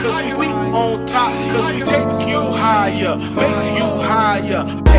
cause we on top, cause we take you higher, make you higher.